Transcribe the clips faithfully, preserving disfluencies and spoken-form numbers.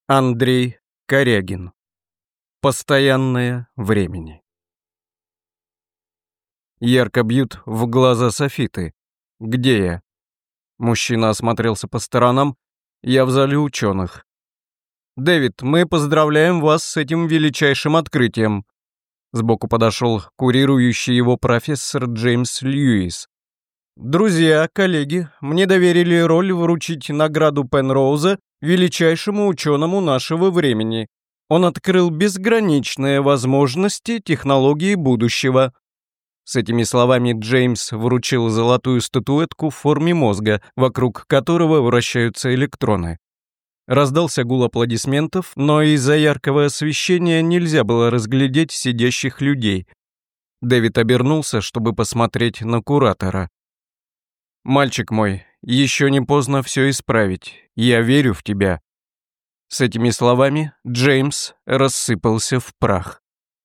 Андрей Корягин. Постоянное времени. Ярко бьют в глаза софиты. Где я? Мужчина осмотрелся по сторонам. Я в зале ученых. Дэвид, мы поздравляем вас с этим величайшим открытием. Сбоку подошел курирующий его профессор Джеймс Льюис. Друзья, коллеги, мне доверили роль вручить награду Пенроуза величайшему ученому нашего времени. Он открыл безграничные возможности технологии будущего. С этими словами Джеймс вручил золотую статуэтку в форме мозга, вокруг которого вращаются электроны. Раздался гул аплодисментов, но из-за яркого освещения нельзя было разглядеть сидящих людей. Дэвид обернулся, чтобы посмотреть на куратора. «Мальчик мой, еще не поздно все исправить. Я верю в тебя». С этими словами Джеймс рассыпался в прах.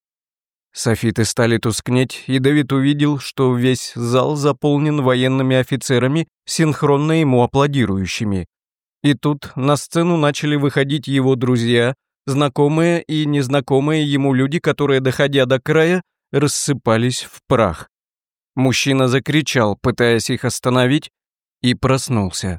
Софиты стали тускнеть, и Дэвид увидел, что весь зал заполнен военными офицерами, синхронно ему аплодирующими. И тут на сцену начали выходить его друзья, знакомые и незнакомые ему люди, которые, доходя до края, рассыпались в прах. Мужчина закричал, пытаясь их остановить, и проснулся.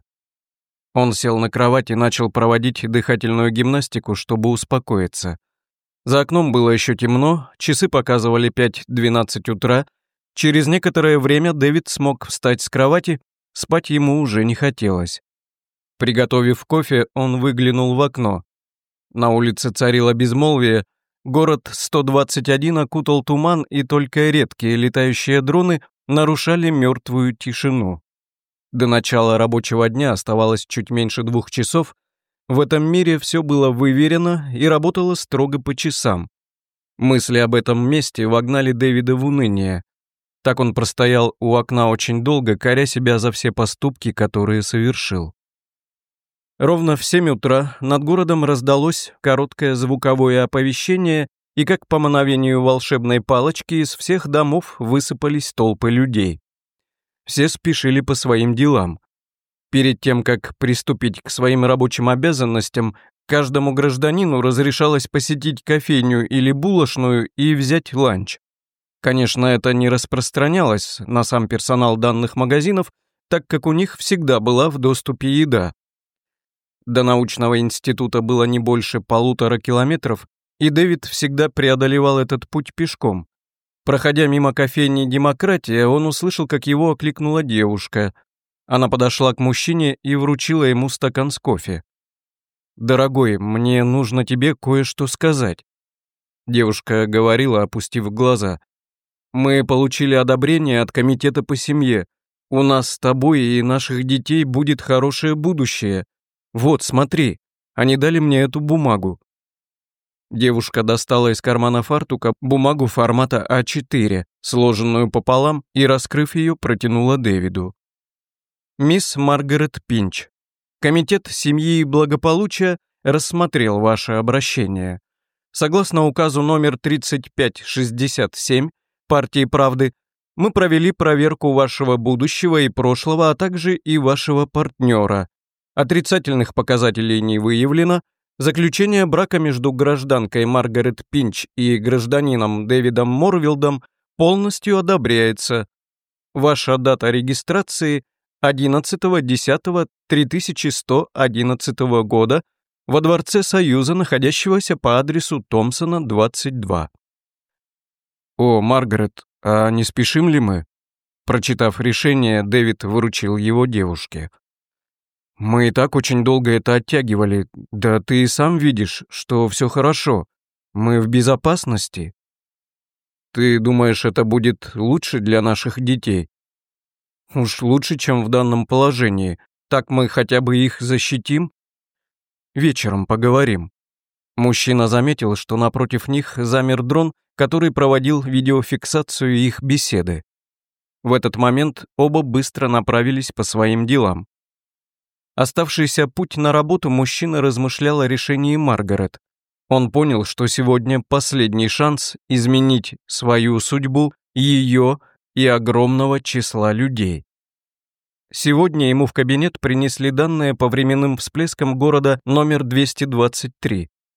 Он сел на кровать и начал проводить дыхательную гимнастику, чтобы успокоиться. За окном было еще темно, часы показывали пять двенадцать утра. Через некоторое время Дэвид смог встать с кровати, спать ему уже не хотелось. Приготовив кофе, он выглянул в окно. На улице царило безмолвие, город сто двадцать один окутал туман, и только редкие летающие дроны нарушали мертвую тишину. До начала рабочего дня оставалось чуть меньше двух часов. В этом мире все было выверено и работало строго по часам. Мысли об этом месте вогнали Дэвида в уныние. Так он простоял у окна очень долго, коря себя за все поступки, которые совершил. Ровно в семь утра над городом раздалось короткое звуковое оповещение, и как по мановению волшебной палочки из всех домов высыпались толпы людей. Все спешили по своим делам. Перед тем, как приступить к своим рабочим обязанностям, каждому гражданину разрешалось посетить кофейню или булочную и взять ланч. Конечно, это не распространялось на сам персонал данных магазинов, так как у них всегда была в доступе еда. До научного института было не больше полутора километров, и Дэвид всегда преодолевал этот путь пешком. Проходя мимо кофейни «Демократия», он услышал, как его окликнула девушка. Она подошла к мужчине и вручила ему стакан с кофе. «Дорогой, мне нужно тебе кое-что сказать». Девушка говорила, опустив глаза. «Мы получили одобрение от комитета по семье. У нас с тобой и наших детей будет хорошее будущее. Вот, смотри, они дали мне эту бумагу». Девушка достала из кармана фартука бумагу формата а четыре, сложенную пополам, и, раскрыв ее, протянула Дэвиду. «Мисс Маргарет Пинч, Комитет семьи и благополучия рассмотрел ваше обращение. Согласно указу номер тридцать пять шестьдесят семь партии «Правды», мы провели проверку вашего будущего и прошлого, а также и вашего партнера. Отрицательных показателей не выявлено. Заключение брака между гражданкой Маргарет Пинч и гражданином Дэвидом Морвилдом полностью одобряется. Ваша дата регистрации одиннадцатого десятого две тысячи сто одиннадцатого года во Дворце Союза, находящегося по адресу Томпсона, двадцать два. «О, Маргарет, а не спешим ли мы?» Прочитав решение, Дэвид выручил его девушке. «Мы и так очень долго это оттягивали. Да ты и сам видишь, что все хорошо. Мы в безопасности. Ты думаешь, это будет лучше для наших детей?» «Уж лучше, чем в данном положении. Так мы хотя бы их защитим. Вечером поговорим». Мужчина заметил, что напротив них замер дрон, который проводил видеофиксацию их беседы. В этот момент оба быстро направились по своим делам. Оставшийся путь на работу мужчина размышлял о решении Маргарет. Он понял, что сегодня последний шанс изменить свою судьбу, ее и огромного числа людей. Сегодня ему в кабинет принесли данные по временным всплескам города номер двести двадцать три.